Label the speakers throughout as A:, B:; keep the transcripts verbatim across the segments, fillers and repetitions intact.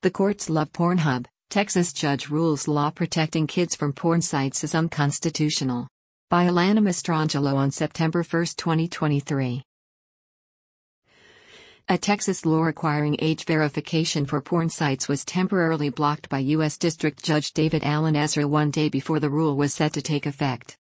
A: The courts love Pornhub. Texas judge rules law protecting kids from porn sites is unconstitutional. By Alana Mastrangelo on September first, twenty twenty-three. A Texas law requiring age verification for porn sites was temporarily blocked by U S District Judge David Alan Ezra one day before the rule was set to take effect.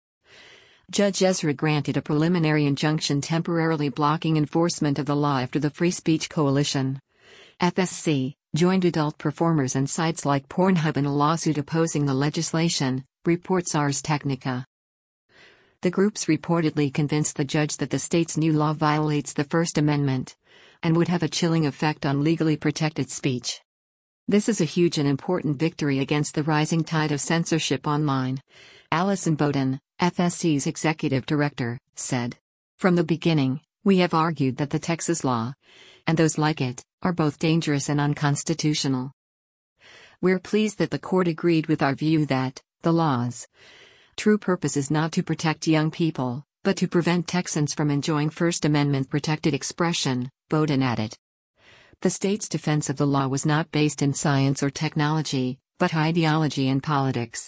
A: Judge Ezra granted a preliminary injunction temporarily blocking enforcement of the law after the Free Speech Coalition, F S C, joined adult performers and sites like Pornhub in a lawsuit opposing the legislation, reports Ars Technica. The groups reportedly convinced the judge that the state's new law violates the First Amendment and would have a chilling effect on legally protected speech. This is a huge and important victory against the rising tide of censorship online, Allison Bowden, F S C's executive director, said. From the beginning, we have argued that the Texas law, and those like it, are both dangerous and unconstitutional. We're pleased that the court agreed with our view that the law's true purpose is not to protect young people, but to prevent Texans from enjoying First Amendment-protected expression, Bowden added. The state's defense of the law was not based in science or technology, but ideology and politics.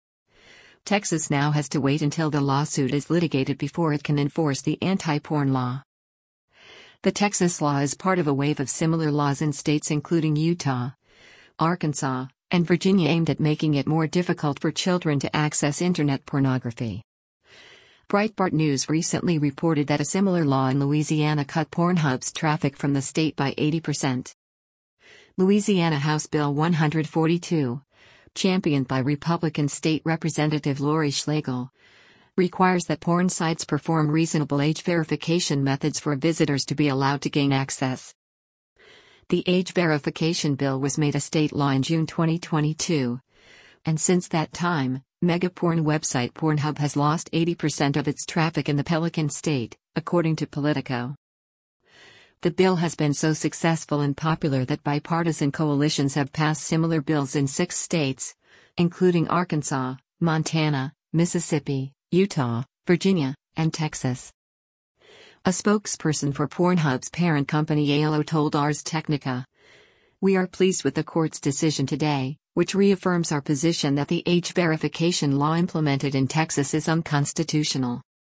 A: Texas now has to wait until the lawsuit is litigated before it can enforce the anti-porn law. The Texas law is part of a wave of similar laws in states including Utah, Arkansas, and Virginia aimed at making it more difficult for children to access internet pornography. Breitbart News recently reported that a similar law in Louisiana cut Pornhub's traffic from the state by eighty percent. Louisiana House Bill one forty-two, championed by Republican State Representative Lori Schlegel, requires that porn sites perform reasonable age verification methods for visitors to be allowed to gain access. The age verification bill was made a state law in June twenty twenty-two, and since that time, megaporn website Pornhub has lost eighty percent of its traffic in the Pelican State, according to Politico. The bill has been so successful and popular that bipartisan coalitions have passed similar bills in six states, including Arkansas, Montana, Mississippi, Utah, Virginia, and Texas. A spokesperson for Pornhub's parent company A L O told Ars Technica, "We are pleased with the court's decision today, which reaffirms our position that the age verification law implemented in Texas is unconstitutional."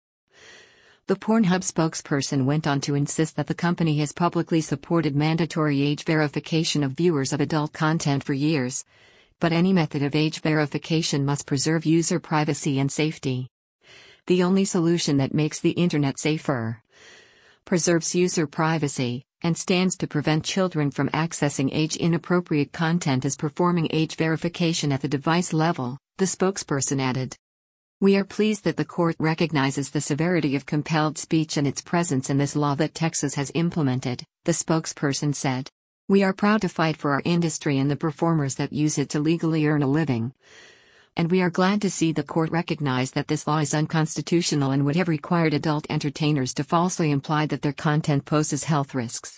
A: The Pornhub spokesperson went on to insist that the company has publicly supported mandatory age verification of viewers of adult content for years, but any method of age verification must preserve user privacy and safety. The only solution that makes the internet safer, preserves user privacy, and stands to prevent children from accessing age-inappropriate content is performing age verification at the device level, the spokesperson added. We are pleased that the court recognizes the severity of compelled speech and its presence in this law that Texas has implemented, the spokesperson said. We are proud to fight for our industry and the performers that use it to legally earn a living. And we are glad to see the court recognize that this law is unconstitutional and would have required adult entertainers to falsely imply that their content poses health risks.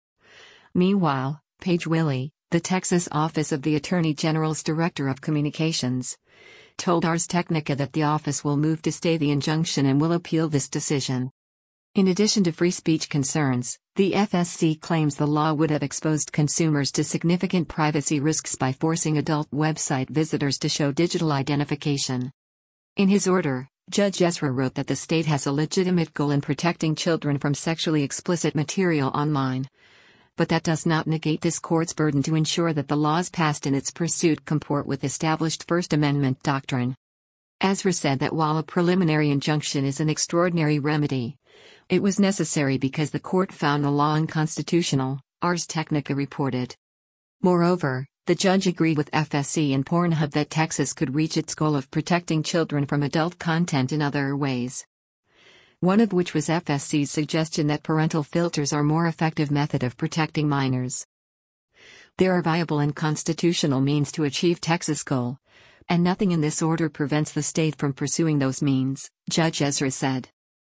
A: Meanwhile, Paige Willey, the Texas Office of the Attorney General's Director of Communications, told Ars Technica that the office will move to stay the injunction and will appeal this decision. In addition to free speech concerns, the F S C claims the law would have exposed consumers to significant privacy risks by forcing adult website visitors to show digital identification. In his order, Judge Ezra wrote that the state has a legitimate goal in protecting children from sexually explicit material online, but that does not negate this court's burden to ensure that the laws passed in its pursuit comport with established First Amendment doctrine. Ezra said that while a preliminary injunction is an extraordinary remedy, it was necessary because the court found the law unconstitutional, Ars Technica reported. Moreover, the judge agreed with F S C and Pornhub that Texas could reach its goal of protecting children from adult content in other ways. One of which was F S C's suggestion that parental filters are a more effective method of protecting minors. There are viable and constitutional means to achieve Texas' goal, and nothing in this order prevents the state from pursuing those means, Judge Ezra said.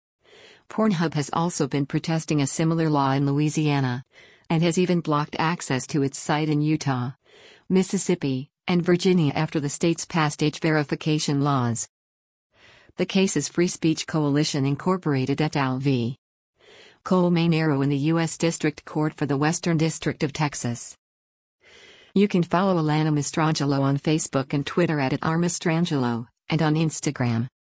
A: Pornhub has also been protesting a similar law in Louisiana, and has even blocked access to its site in Utah, Mississippi, and Virginia after the states passed age verification laws. The case is Free Speech Coalition Incorporated et al. v. Cole Mainero in the U S District Court for the Western District of Texas. You can follow Alana Mastrangelo on Facebook and Twitter at, at @armastrangelo, and on Instagram